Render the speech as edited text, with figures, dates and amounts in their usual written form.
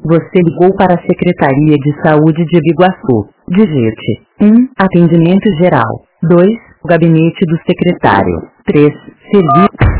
Você ligou para a Secretaria de Saúde de Biguaçu. Digite 1. Atendimento geral. 2. Gabinete do secretário. 3. Serviço.